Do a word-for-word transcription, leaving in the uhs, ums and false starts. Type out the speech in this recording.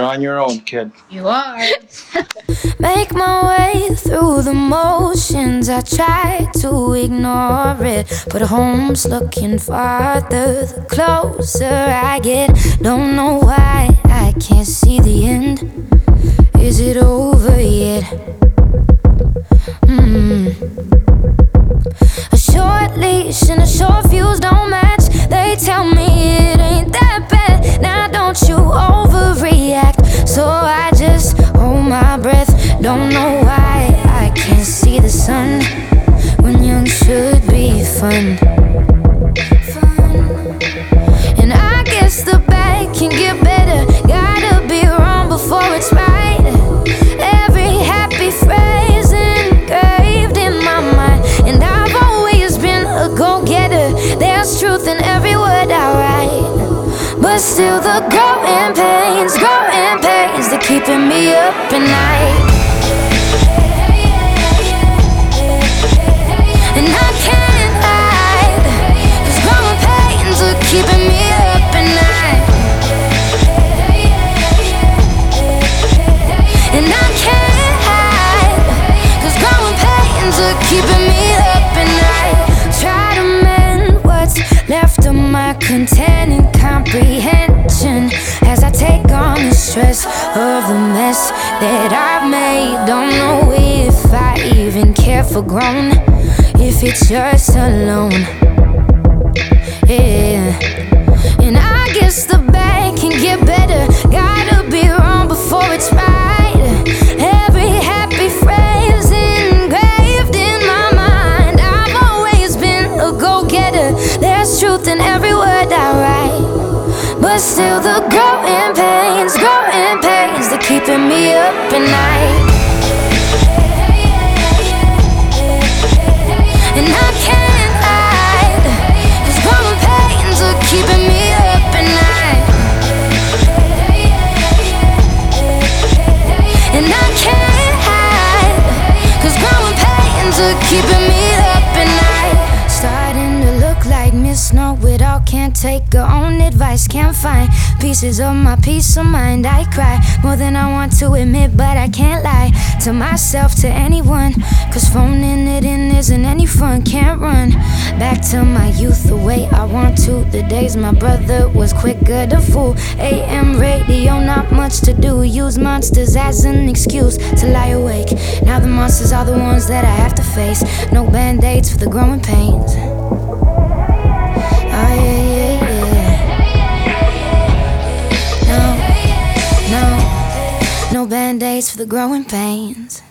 on your own, kid. You are. Make my way through the motions. I try to ignore it, but home's looking farther the closer I get. Don't know why I can't see the end. Is it over yet? Mm. A short leash and a short fuse don't match. They tell me it ain't that bad. Now don't you overreact. So I just hold my breath. Don't know why I can't see the sun when young should be fun. Fun. And I guess the bad can get better. Gotta be wrong before it's right. Every happy phrase engraved in my mind. And I've always been a go-getter. There's truth in every word I write. But still the growing pains, growing pains, they're keeping me up at night. And I can't hide, 'cause growing pains are keeping me up at night. And I can't hide, 'cause growing pains are keeping me up at night. Try to mend what's left of my content and comprehension as I take on the stress of the mess that I've made. Don't know if I even care for grown, if it's just alone. Yeah. And I guess the bad can get better. Gotta be wrong before it's right. Every happy phrase engraved in my mind. I've always been a go-getter. There's truth in every word I write. But still the growing pains, growing pains, they're keeping me up at night. And I can't hide, 'cause growing pains are keeping me up at night. And I can't hide, 'cause growing pains are keeping me up at night. Starting to look like Miss Know-It-all. Can't take her own advice. Can't find pieces of my peace of mind. I cry more than I want to admit, but I can't lie to myself, to anyone, 'cause phoning it in isn't any fun. Can't run back to my youth the way I want to. The days my brother was quicker to fool. A M radio, not much to do. Use monsters as an excuse to lie awake. Now the monsters are the ones that I have to face. No band-aids for the growing pains. Oh yeah, yeah, yeah. No, no, no band-aids for the growing pains.